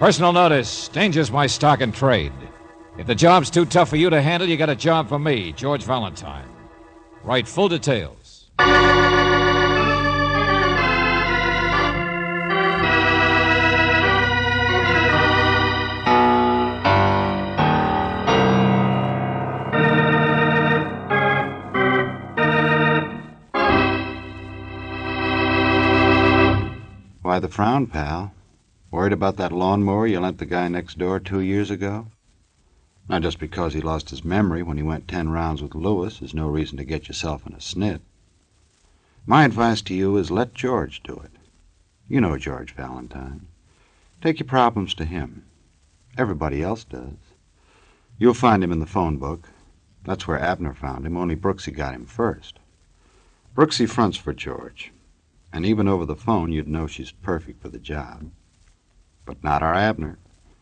Personal notice. Danger's my stock and trade. If the job's too tough for you to handle, you got a job for me, George Valentine. Write full details. Why the frown, pal? Worried about that lawnmower you lent the guy next door 2 years ago? Not just because he lost his memory when he went 10 rounds with Lewis is no reason to get yourself in a snit. My advice to you is let George do it. You know George Valentine. Take your problems to him. Everybody else does. You'll find him in the phone book. That's where Abner found him, only Brooksy got him first. Brooksy fronts for George. And even over the phone, you'd know she's perfect for the job. But not our Abner.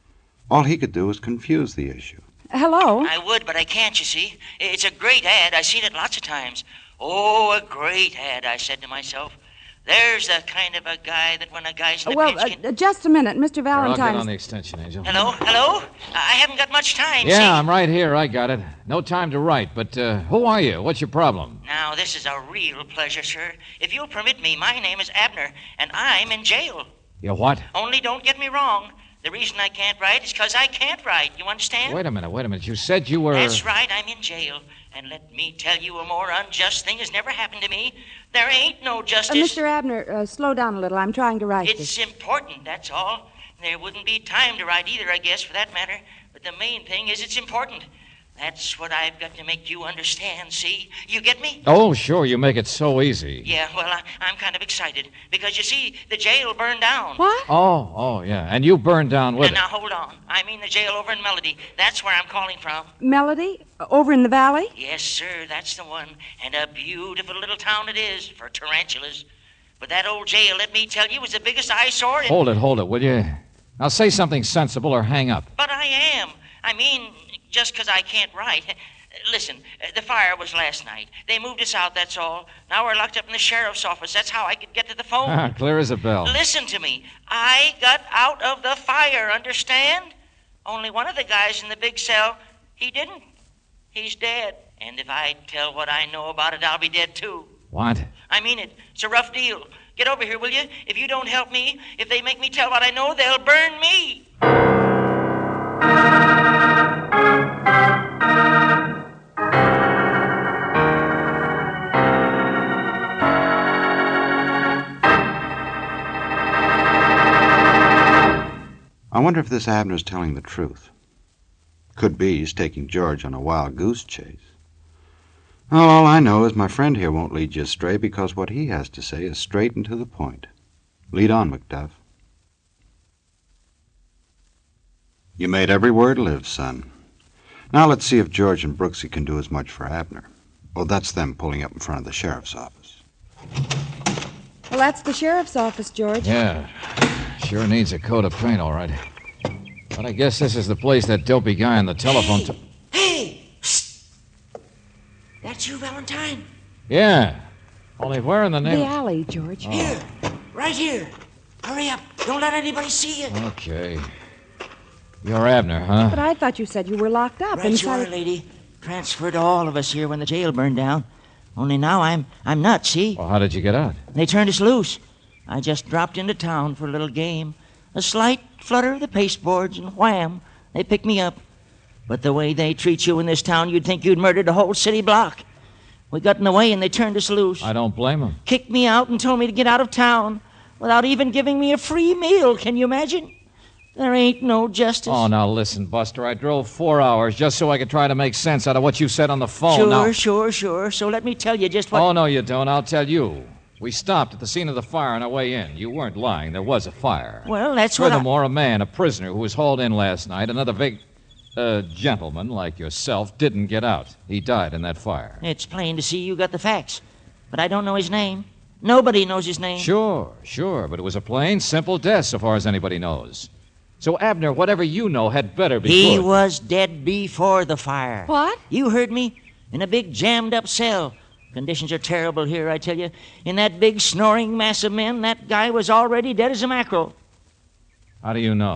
All he could do was confuse the issue. Hello? I would, but I can't, you see. It's a great ad. I've seen it lots of times. Oh, a great ad, I said to myself. There's the kind of a guy that when a guy's in a pinch can... just a minute, Mr. I'll Valentine. get on the extension, Angel. Hello? I haven't got much time, Yeah, see? I'm right here. I got it. No time to write, but who are you? What's your problem? Now, this is a real pleasure, sir. If you'll permit me, my name is Abner, and I'm in jail. You what? Only don't get me wrong. The reason I can't write is because I can't write. You understand? Wait a minute. You said you were... That's right, I'm in jail. And let me tell you, a more unjust thing has never happened to me. There ain't no justice. Mr. Abner, slow down a little. I'm trying to write It's important, that's all. There wouldn't be time to write either, I guess, for that matter. But the main thing is it's important. That's what I've got to make you understand, see? You get me? Oh, sure, you make it so easy. Yeah, well, I'm kind of excited. Because, you see, the jail burned down. What? Oh, yeah. And you burned down with And now, hold on. I mean the jail over in Melody. That's where I'm calling from. Melody? Over in the valley? Yes, sir, that's the one. And a beautiful little town it is for tarantulas. But that old jail, let me tell you, was the biggest eyesore in... Hold it, will you? Now say something sensible or hang up. But I am. I mean, just 'cause I can't write. Listen, the fire was last night. They moved us out, that's all. Now we're locked up in the sheriff's office. That's how I could get to the phone. Clear as a bell. Listen to me. I got out of the fire, understand? Only one of the guys in the big cell, he didn't. He's dead. And if I tell what I know about it, I'll be dead, too. What? I mean it. It's a rough deal. Get over here, will you? If you don't help me, if they make me tell what I know, they'll burn me. I wonder if this Abner's telling the truth. Could be he's taking George on a wild goose chase. Well, all I know is my friend here won't lead you astray because what he has to say is straight and to the point. Lead on, Macduff. You made every word live, son. Now let's see if George and Brooksy can do as much for Abner. Oh, that's them pulling up in front of the sheriff's office. Well, that's the sheriff's office, George. Yeah, sure needs a coat of paint, all right. But I guess this is the place that dopey guy on the telephone... Hey! Psst. That's you, Valentine? Yeah. Only where in the name... The alley, George. Here. Right here. Hurry up. Don't let anybody see you. Okay. You're Abner, huh? But I thought you said you were locked up Right you inside... are, lady. Transferred all of us here when the jail burned down. Only now I'm nuts, see? Well, how did you get out? They turned us loose. I just dropped into town for a little game. A slight flutter of the pasteboards, and wham, they picked me up. But the way they treat you in this town, you'd think you'd murdered a whole city block. We got in the way, and they turned us loose. I don't blame them. Kicked me out and told me to get out of town without even giving me a free meal. Can you imagine? There ain't no justice. Oh, now listen, Buster. I drove 4 hours just so I could try to make sense out of what you said on the phone. Sure. So let me tell you just what... Oh, no, you don't. I'll tell you. We stopped at the scene of the fire on our way in. You weren't lying. There was a fire. Well, that's what Furthermore, a man, a prisoner who was hauled in last night, another gentleman like yourself, didn't get out. He died in that fire. It's plain to see you got the facts. But I don't know his name. Nobody knows his name. Sure. But it was a plain, simple death so far as anybody knows. So, Abner, whatever you know had better be He good. was dead before the fire. What? You heard me. In a big jammed-up cell. Conditions are terrible here, I tell you. In that big snoring mass of men, that guy was already dead as a mackerel. How do you know?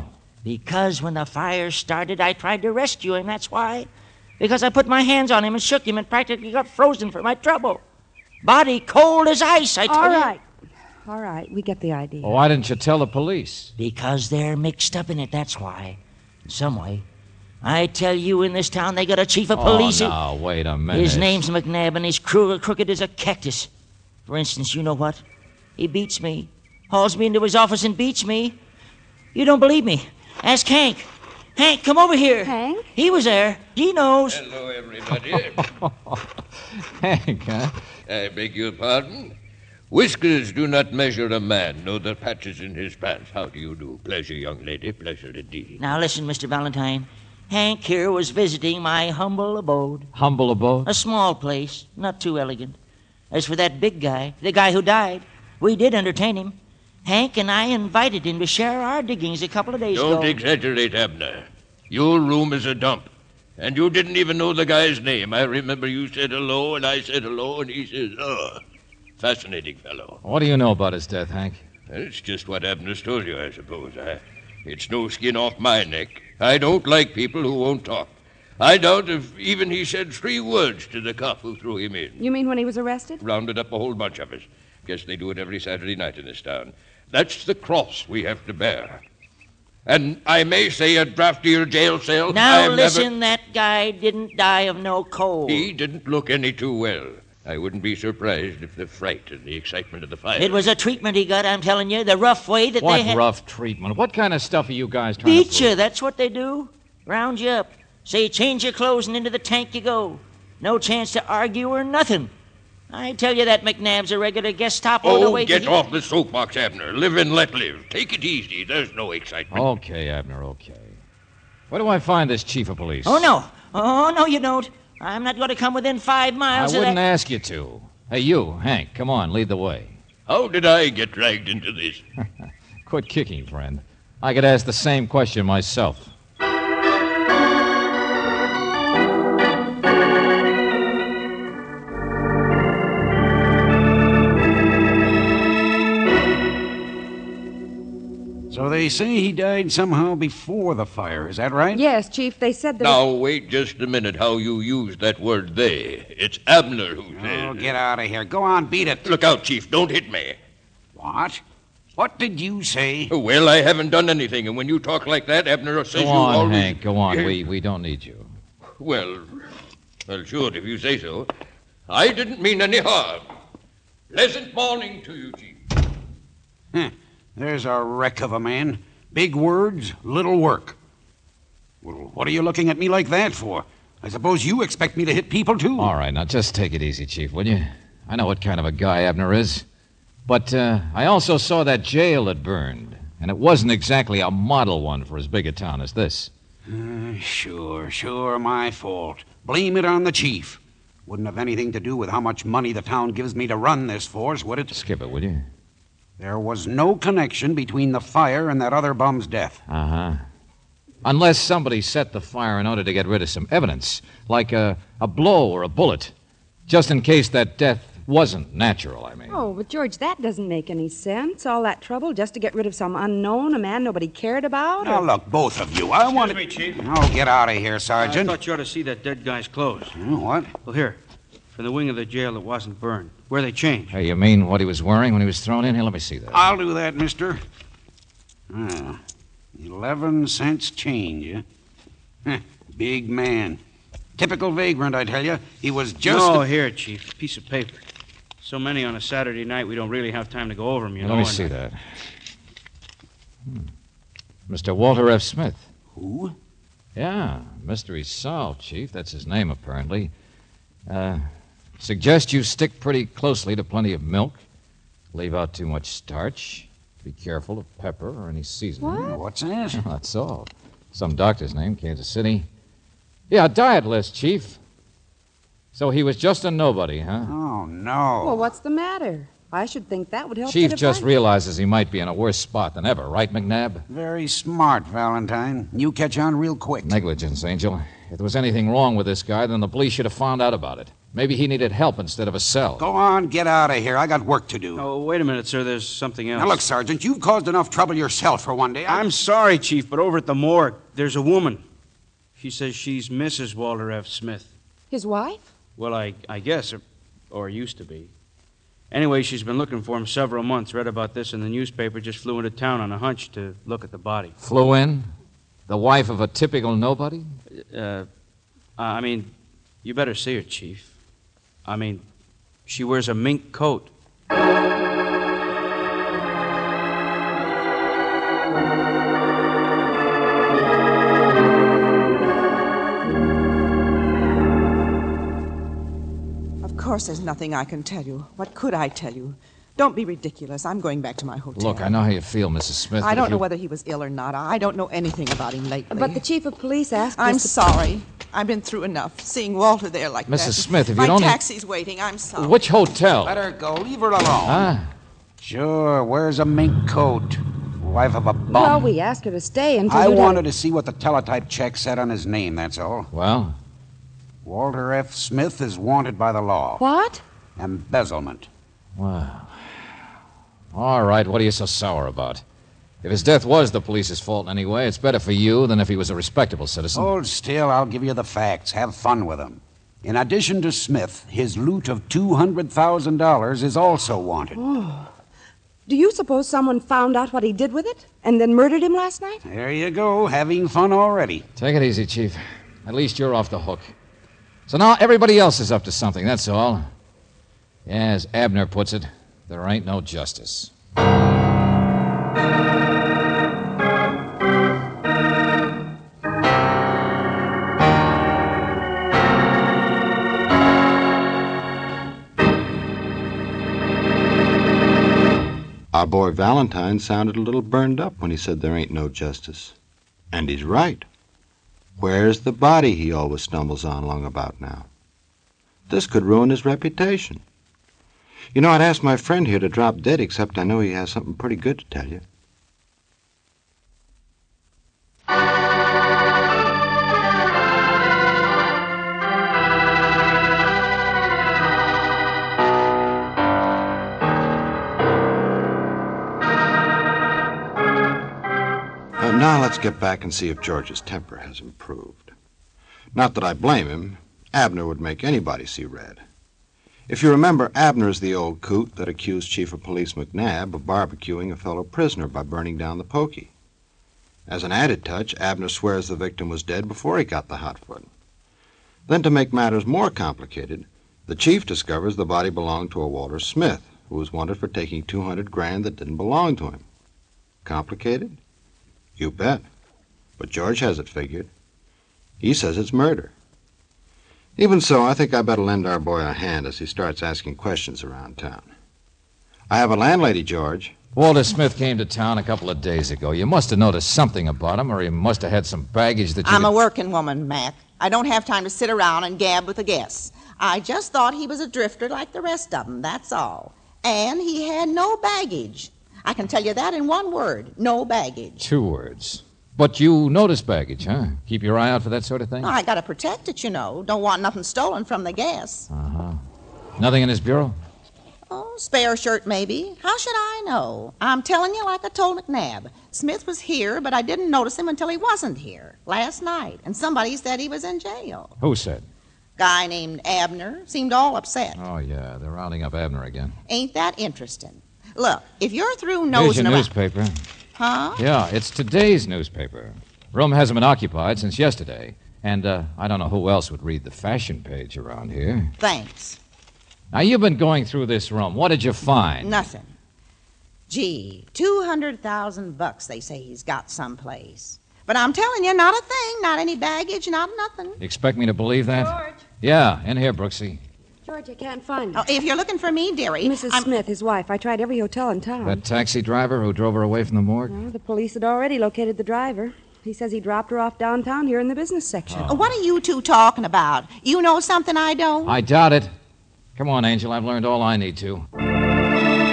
Because when the fire started, I tried to rescue him, that's why. Because I put my hands on him and shook him and practically got frozen for my trouble. Body cold as ice, I tell you. All right, we get the idea. Well, why didn't you tell the police? Because they're mixed up in it, that's why. In some way. I tell you, in this town, they got a chief of police. Oh, now, wait a minute. His name's McNabb, and he's crooked as a cactus. For instance, you know what? He beats me. Hauls me into his office and beats me. You don't believe me? Ask Hank. Hank, come over here. Hank? He was there. He knows. Hello, everybody. Hank, huh? I beg your pardon? Whiskers do not measure a man, nor the patches in his pants. How do you do? Pleasure, young lady. Pleasure indeed. Now listen, Mr. Valentine. Hank here was visiting my humble abode. Humble abode? A small place, not too elegant. As for that big guy, the guy who died, we did entertain him. Hank and I invited him to share our diggings a couple of days ago. Don't exaggerate, Abner. Your room is a dump. And you didn't even know the guy's name. I remember you said hello, and I said hello, and he says, oh. Fascinating fellow. What do you know about his death, Hank? It's just what Abner's told you, I suppose. It's no skin off my neck. I don't like people who won't talk. I doubt if even he said 3 words to the cop who threw him in. You mean when he was arrested? Rounded up a whole bunch of us. Guess they do it every Saturday night in this town. That's the cross we have to bear. And I may say a draftier jail cell. Now listen, that guy didn't die of no cold. He didn't look any too well. I wouldn't be surprised if the fright and the excitement of the fire... It was a treatment he got, I'm telling you, the rough way that they had... What rough treatment? What kind of stuff are you guys trying to Beat prove? you, that's what they do. Round you up. Say, change your clothes and into the tank you go. No chance to argue or nothing. I tell you that McNabb's a regular Gestapo. Oh, get off the soapbox, Abner. Live and let live. Take it easy. There's no excitement. Okay, Abner, okay. Where do I find this chief of police? Oh, no. Oh, no, you don't. I'm not going to come within 5 miles I of wouldn't that... ask you to. Hey, you, Hank, come on, lead the way. How did I get dragged into this? Quit kicking, friend. I could ask the same question myself. So they say he died somehow before the fire, is that right? Yes, Chief, they said that... Now, wait just a minute how you used that word they. It's Abner who said... Oh, get out of here. Go on, beat it. Look out, Chief. Don't hit me. What? What did you say? Well, I haven't done anything, and when you talk like that, Abner says Go you on, always... Hank, go on. We don't need you. Well, sure, if you say so. I didn't mean any harm. Pleasant morning to you, Chief. Huh. There's a wreck of a man. Big words, little work. Well, what are you looking at me like that for? I suppose you expect me to hit people, too? All right, now just take it easy, Chief, will you? I know what kind of a guy Abner is. But I also saw that jail that burned, and it wasn't exactly a model one for as big a town as this. Sure, my fault. Blame it on the chief. Wouldn't have anything to do with how much money the town gives me to run this force, would it? Skip it, will you? There was no connection between the fire and that other bum's death. Uh-huh. Unless somebody set the fire in order to get rid of some evidence, like a blow or a bullet, just in case that death wasn't natural, I mean. Oh, but George, that doesn't make any sense. All that trouble just to get rid of some unknown, a man nobody cared about? Now, look, both of you, I want to... Excuse me, Chief. Oh, get out of here, I Sergeant. thought you ought to see that dead guy's clothes. What? Well, here, from the wing of the jail that wasn't burned, where they changed. Hey, you mean what he was wearing when he was thrown in? Here, let me see that. I'll do that, mister. 11 cents change, eh? Huh, big man. Typical vagrant, I tell you. He was just... No, here, Chief, a piece of paper. So many on a Saturday night, we don't really have time to go over them, you know. Let me see that. Mr. Walter F. Smith. Who? Yeah, mystery solved, Chief. That's his name, apparently. Suggest you stick pretty closely to plenty of milk. Leave out too much starch. Be careful of pepper or any seasoning. What? What's that? That's all. Some doctor's name, Kansas City. Yeah, diet list, Chief. So he was just a nobody, huh? Oh, no. Well, what's the matter? I should think that would help. Chief get a just fight. realizes he might be in a worse spot than ever, right, McNabb? Very smart, Valentine. You catch on real quick. Negligence, Angel. If there was anything wrong with this guy, then the police should have found out about it. Maybe he needed help instead of a cell. Go on, get out of here. I got work to do. Oh, wait a minute, sir. There's something else. Now, look, Sergeant, you've caused enough trouble yourself for one day. I'm sorry, Chief, but over at the morgue, there's a woman. She says she's Mrs. Walter F. Smith. His wife? Well, I guess, or used to be. Anyway, she's been looking for him several months. Read about this in the newspaper, just flew into town on a hunch to look at the body. Flew in? The wife of a typical nobody? I mean, you better see her, Chief. I mean, she wears a mink coat. Of course there's nothing I can tell you. What could I tell you? Don't be ridiculous. I'm going back to my hotel. Look, I know how you feel, Mrs. Smith. I don't know whether he was ill or not. I don't know anything about him lately. But the chief of police asked I'm us to... sorry. I've been through enough. Seeing Walter there like that. Mrs. Smith, if you my don't... My taxi's waiting. I'm sorry. Which hotel? Let her go. Leave her alone. Huh? Sure, wears a mink coat. Wife of a bum. Well, we asked her to stay until I you'd wanted have... to see what the teletype check said on his name, that's all. Well? Walter F. Smith is wanted by the law. What? Embezzlement. Well. All right, what are you so sour about? If his death was the police's fault anyway, it's better for you than if he was a respectable citizen. Hold still, I'll give you the facts. Have fun with them. In addition to Smith, his loot of $200,000 is also wanted. Oh. Do you suppose someone found out what he did with it and then murdered him last night? There you go, having fun already. Take it easy, Chief. At least you're off the hook. So now everybody else is up to something, that's all. Yeah, as Abner puts it, there ain't no justice. Our boy Valentine sounded a little burned up when he said there ain't no justice. And he's right. Where's the body he always stumbles on long about now? This could ruin his reputation. You know, I'd ask my friend here to drop dead, except I know he has something pretty good to tell you. Now let's get back and see if George's temper has improved. Not that I blame him. Abner would make anybody see red. If you remember, Abner's the old coot that accused Chief of Police McNabb of barbecuing a fellow prisoner by burning down the pokey. As an added touch, Abner swears the victim was dead before he got the hot foot. Then, to make matters more complicated, the chief discovers the body belonged to a Walter Smith, who was wanted for taking $200,000 that didn't belong to him. Complicated? You bet. But George has it figured. He says it's murder. Even so, I think I better lend our boy a hand as he starts asking questions around town. I have a landlady, George. Walter Smith came to town a couple of days ago. You must have noticed something about him, or he must have had some baggage that you... I'm a working woman, Mac. I don't have time to sit around and gab with the guests. I just thought he was a drifter like the rest of them, that's all. And he had no baggage. I can tell you that in one word, no baggage. 2 words. But you notice baggage, huh? Keep your eye out for that sort of thing? I gotta protect it, you know. Don't want nothing stolen from the guests. Uh-huh. Nothing in his bureau? Oh, spare shirt, maybe. How should I know? I'm telling you like I told McNabb. Smith was here, but I didn't notice him until he wasn't here, last night. And somebody said he was in jail. Who said? Guy named Abner. Seemed all upset. Oh, yeah, they're rounding up Abner again. Ain't that interesting? Look, if you're through Here's nosing your around... newspaper. Huh? Yeah, it's today's newspaper. Room hasn't been occupied since yesterday. And I don't know who else would read the fashion page around here. Thanks. Now, you've been going through this room. What did you find? Nothing. Gee, $200,000 they say he's got someplace. But I'm telling you, not a thing, not any baggage, not nothing. You expect me to believe that? George. Yeah, in here, Brooksy. George, I can't find him. Oh, if you're looking for me, dearie... Mrs. Smith, his wife. I tried every hotel in town. That taxi driver who drove her away from the morgue? Well, the police had already located the driver. He says he dropped her off downtown here in the business section. What are you two talking about? You know something I don't? I doubt it. Come on, Angel. I've learned all I need to.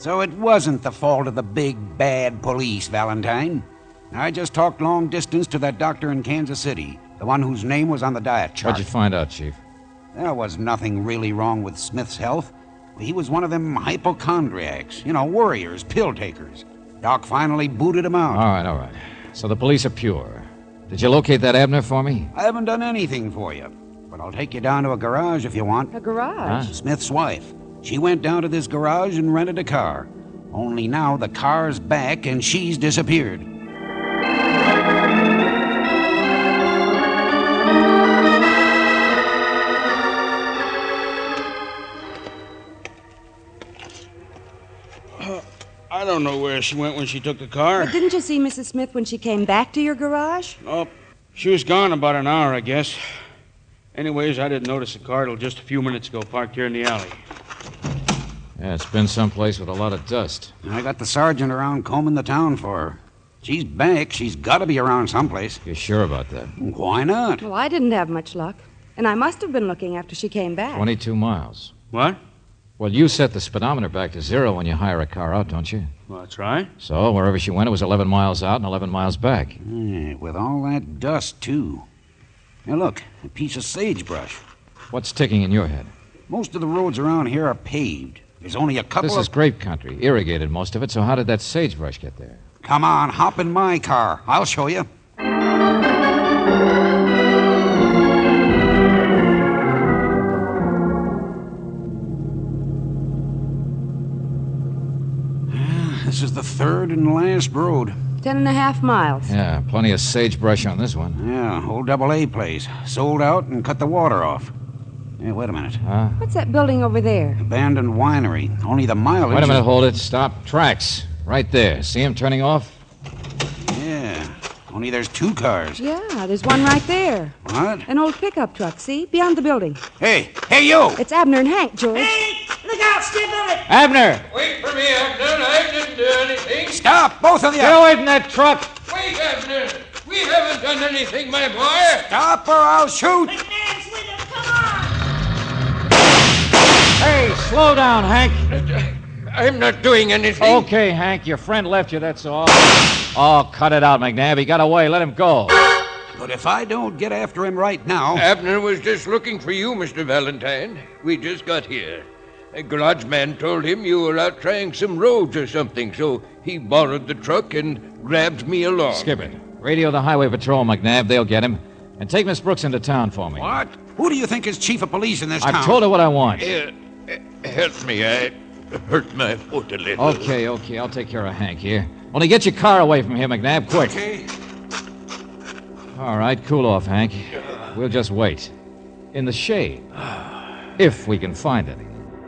So it wasn't the fault of the big, bad police, Valentine. I just talked long distance to that doctor in Kansas City, the one whose name was on the diet chart. What'd you find out, Chief? There was nothing really wrong with Smith's health. He was one of them hypochondriacs, warriors, pill takers. Doc finally booted him out. All right. So the police are pure. Did you locate that Abner for me? I haven't done anything for you, but I'll take you down to a garage if you want. A garage? Smith's wife. She went down to this garage and rented a car. Only now the car's back and she's disappeared. I don't know where she went when she took the car. But didn't you see Mrs. Smith when she came back to your garage? Oh, she was gone about an hour, I guess. Anyways, I didn't notice the car till just a few minutes ago, parked here in the alley. Yeah, it's been someplace with a lot of dust. I got the sergeant around combing the town for her. She's back. She's got to be around someplace. You sure about that? Why not? Well, I didn't have much luck. And I must have been looking after she came back. 22 miles. What? Well, you set the speedometer back to 0 when you hire a car out, don't you? Well, that's right. So, wherever she went, it was 11 miles out and 11 miles back. Yeah, with all that dust, too. Now, look, a piece of sagebrush. What's ticking in your head? Most of the roads around here are paved. There's only a couple This is grape country, irrigated most of it, so how did that sagebrush get there? Come on, hop in my car. I'll show you. This is the third and last road. 10.5 miles. Yeah, plenty of sagebrush on this one. Yeah, old AA place. Sold out and cut the water off. Hey, wait a minute. What's that building over there? Abandoned winery. Only the mileage... Wait a minute, hold it. Stop. Tracks. Right there. See him turning off? Yeah, only there's 2 cars. Yeah, there's one right there. What? An old pickup truck, see? Beyond the building. Hey, you! It's Abner and Hank, George. Hey, look out, Skip Bullet! Abner! Wait for me, Abner. I didn't do anything. Stop, both of you! Get away from that truck! Wait, Abner. We haven't done anything, my boy. Stop or I'll shoot! McNabb's with him, come on! Hey, slow down, Hank. I'm not doing anything. Okay, Hank, your friend left you, that's all. Oh, cut it out, McNabb. He got away. Let him go. But if I don't get after him right now... Abner was just looking for you, Mr. Valentine. We just got here. A garage man told him you were out trying some roads or something, so he borrowed the truck and grabbed me along. Skip it. Radio the highway patrol, McNabb. They'll get him. And take Miss Brooks into town for me. What? Who do you think is chief of police in this town? I've told her what I want. Help me. I hurt my foot a little. Okay. I'll take care of Hank here. Only get your car away from here, McNabb, quick. Okay. All right, cool off, Hank. We'll just wait. In the shade. If we can find any.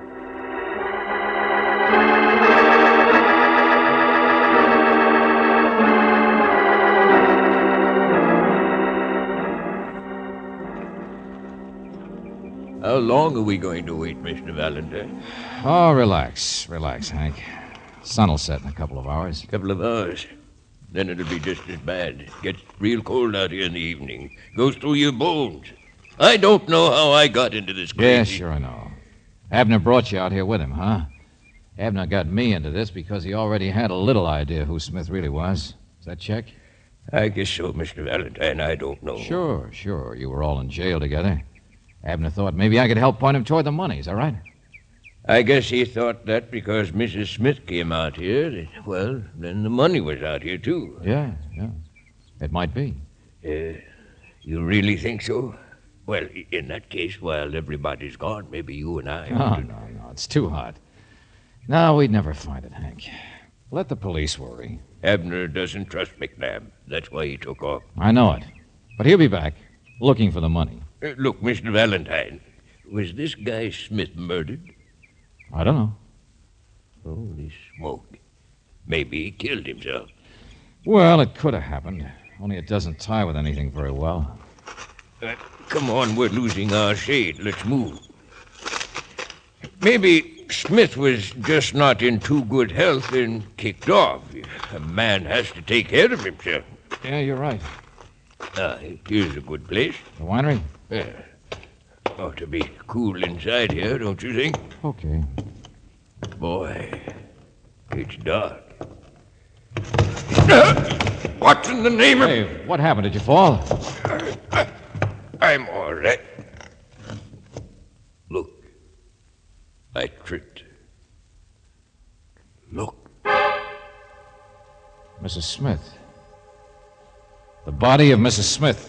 How long are we going to wait, Mr. Valentine? Oh, relax, Hank. Sun'll set in a couple of hours. A couple of hours. Then it'll be just as bad. It gets real cold out here in the evening. Goes through your bones. I don't know how I got into this crazy... Yeah, sure I know. Abner brought you out here with him, huh? Abner got me into this because he already had a little idea who Smith really was. Does that check? I guess so, Mr. Valentine. I don't know. Sure. You were all in jail together. Abner thought maybe I could help point him toward the money. Is that right? I guess he thought that because Mrs. Smith came out here, well, then the money was out here, too. Yeah. It might be. You really think so? Well, in that case, while everybody's gone, maybe you and I... No. It's too hot. No, we'd never find it, Hank. Let the police worry. Abner doesn't trust McNabb. That's why he took off. I know it. But he'll be back, looking for the money. Look, Mr. Valentine, was this guy Smith murdered? I don't know. Holy smoke. Maybe he killed himself. Well, it could have happened. Only it doesn't tie with anything very well. Come on, we're losing our shade. Let's move. Maybe Smith was just not in too good health and kicked off. A man has to take care of himself. Yeah, you're right. Here's a good place. The winery? Yeah. Ought to be cool inside here, don't you think? Okay. Boy, It's dark. What in the name of... Hey, what happened? Did you fall? I'm all right. Look. I tripped. Look. Mrs. Smith. The body of Mrs. Smith.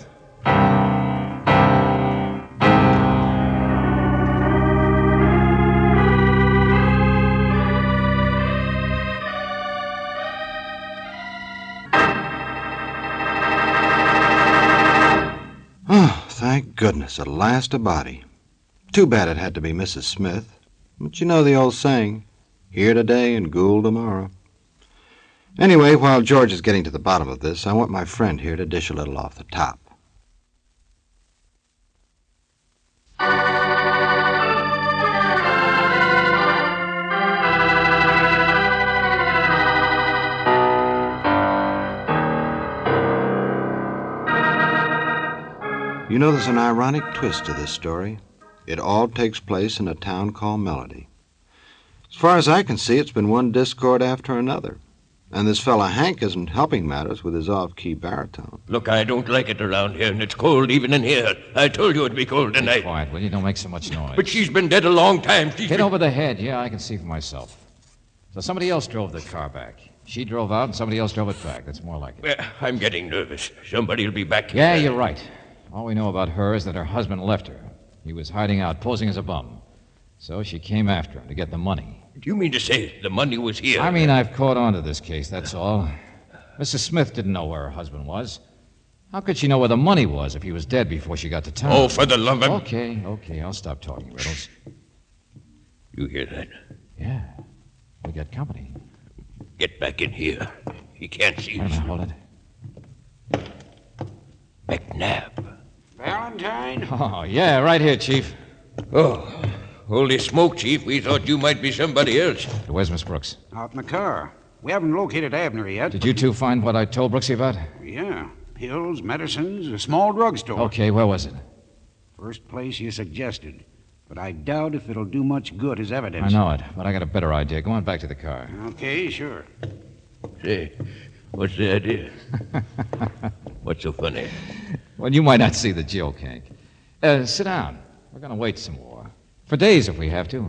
Thank goodness, at last a body. Too bad it had to be Mrs. Smith. But you know the old saying, here today and ghoul tomorrow. Anyway, while George is getting to the bottom of this, I want my friend here to dish a little off the top. You know, there's an ironic twist to this story. It all takes place in a town called Melody. As far as I can see, it's been one discord after another. And this fella Hank isn't helping matters with his off-key baritone. Look, I don't like it around here, and it's cold even in here. I told you it'd be cold tonight. Be quiet, will you? Don't make so much noise. But she's been dead a long time. Hit over the head. Yeah, I can see for myself. So somebody else drove the car back. She drove out, and somebody else drove it back. That's more like it. Well, I'm getting nervous. Somebody'll be back here. Yeah, you're right. All we know about her is that her husband left her. He was hiding out, posing as a bum. So she came after him to get the money. Do you mean to say the money was here? I mean, I've caught on to this case, that's all. Mrs. Smith didn't know where her husband was. How could she know where the money was if he was dead before she got to town? Oh, for the love of... Okay, I'll stop talking, Riddles. You hear that? Yeah, we got company. Get back in here. He can't see Wait a us. minute, hold it. McNabb. Valentine? Oh, yeah, right here, Chief. Oh, holy smoke, Chief. We thought you might be somebody else. Where's Miss Brooks? Out in the car. We haven't located Abner yet. Did you two find what I told Brooksy about? Yeah. Pills, medicines, a small drugstore. Okay, where was it? First place you suggested. But I doubt if it'll do much good as evidence. I know it, but I got a better idea. Go on back to the car. Okay, sure. Say, what's the idea? What's so funny? Well, you might not see the joke, Hank. Sit down. We're going to wait some more. For days, if we have to.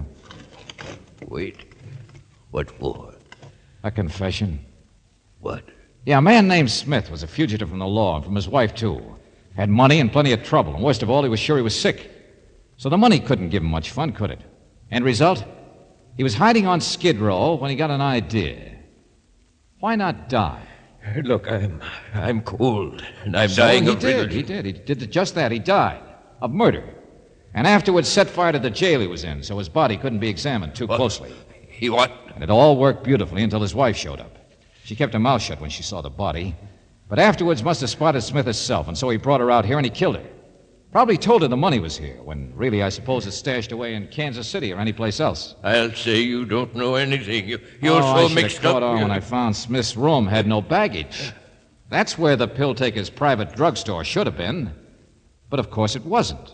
Wait. What for? A confession. What? Yeah, a man named Smith was a fugitive from the law, and from his wife, too. Had money and plenty of trouble, and worst of all, he was sure he was sick. So the money couldn't give him much fun, could it? End result? He was hiding on Skid Row when he got an idea. Why not die? Look, I'm cold, and I'm dying of riddles. He did just that. He died of murder. And afterwards set fire to the jail he was in, so his body couldn't be examined too closely. He what? And it all worked beautifully until his wife showed up. She kept her mouth shut when she saw the body, but afterwards must have spotted Smith herself, and so he brought her out here and he killed her. Probably told her the money was here, when really I suppose it's stashed away in Kansas City or anyplace else. I'll say you don't know anything. You're I so should mixed have caught up. on when I found Smith's room had no baggage. That's where the pill-taker's private drugstore should have been. But of course it wasn't.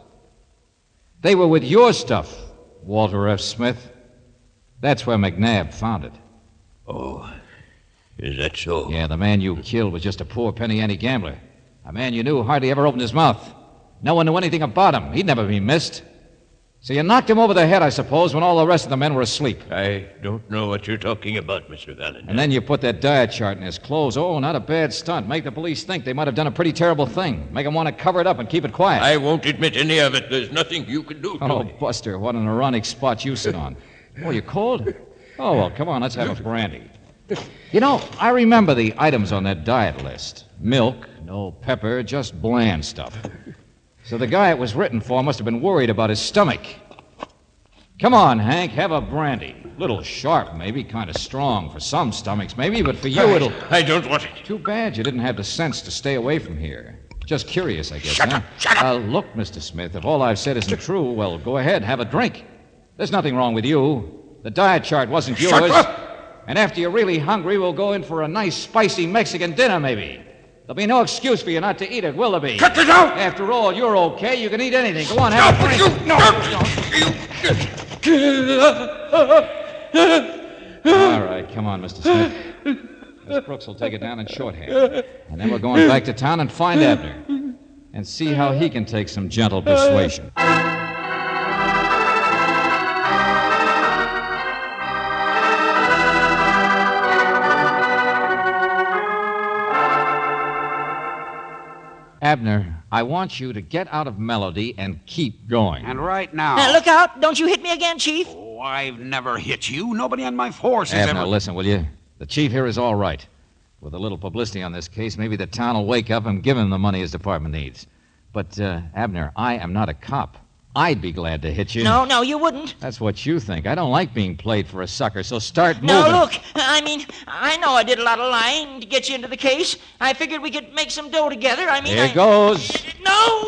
They were with your stuff, Walter F. Smith. That's where McNabb found it. Oh, is that so? Yeah, the man you killed was just a poor penny ante gambler. A man you knew hardly ever opened his mouth. No one knew anything about him. He'd never be missed. So you knocked him over the head, I suppose, when all the rest of the men were asleep. I don't know what you're talking about, Mr. Valentine. And then you put that diet chart in his clothes. Oh, not a bad stunt. Make the police think they might have done a pretty terrible thing. Make them want to cover it up and keep it quiet. I won't admit any of it. There's nothing you can do to Oh, me. Buster, what an ironic spot you sit on. Oh, you cold? Oh, well, come on, let's have a brandy. You know, I remember the items on that diet list. Milk, no pepper, just bland stuff. So the guy it was written for must have been worried about his stomach. Come on, Hank, have a brandy. Little sharp, maybe, kind of strong for some stomachs, maybe, but for you it'll... I don't want it. Too bad you didn't have the sense to stay away from here. Just curious, I guess. Shut huh? up, shut up. Look, Mr. Smith, if all I've said isn't true, well, go ahead, have a drink. There's nothing wrong with you. The diet chart wasn't yours. Shut up! And after you're really hungry, we'll go in for a nice, spicy Mexican dinner, maybe. There'll be no excuse for you not to eat it, will there be? Cut this out! After all, you're okay. You can eat anything. Go on, have a drink. All right, come on, Mr. Smith. Miss Brooks will take it down in shorthand. And then we're going back to town and find Abner. And see how he can take some gentle persuasion. Abner, I want you to get out of melody and keep going. And right now... Look out. Don't you hit me again, Chief. Oh, I've never hit you. Nobody on my force has Abner, ever... listen, will you? The chief here is all right. With a little publicity on this case, maybe the town will wake up and give him the money his department needs. But, Abner, I am not a cop. I'd be glad to hit you. No, you wouldn't. That's what you think. I don't like being played for a sucker, so start moving. No, look, I know I did a lot of lying to get you into the case. I figured we could make some dough together. Here goes. No.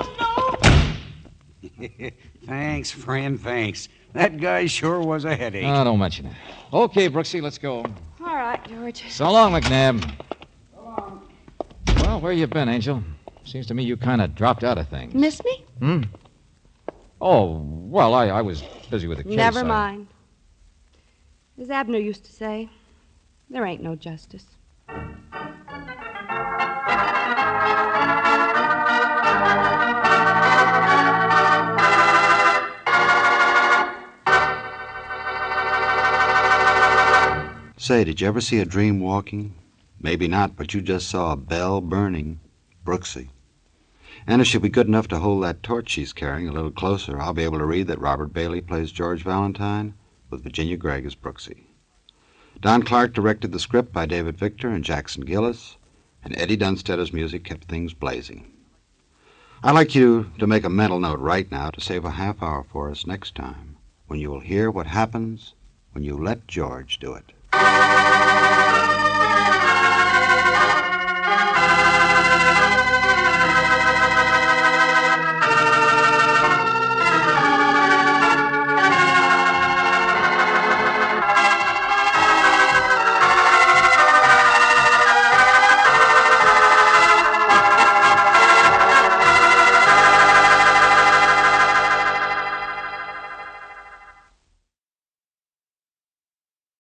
Thanks, friend, thanks. That guy sure was a headache. Oh, don't mention it. Okay, Brooksy, let's go. All right, George. So long, McNabb. So long. Well, where you been, Angel? Seems to me you kind of dropped out of things. Miss me? Oh, well, I was busy with the case. Never mind. As Abner used to say, there ain't no justice. Say, did you ever see a dream walking? Maybe not, but you just saw a bell burning. Brooksy. And if she'll be good enough to hold that torch she's carrying a little closer, I'll be able to read that Robert Bailey plays George Valentine with Virginia Gregg as Brooksy. Don Clark directed the script by David Victor and Jackson Gillis, and Eddie Dunstedter's music kept things blazing. I'd like you to make a mental note right now to save a half hour for us next time, when you will hear what happens when you let George do it.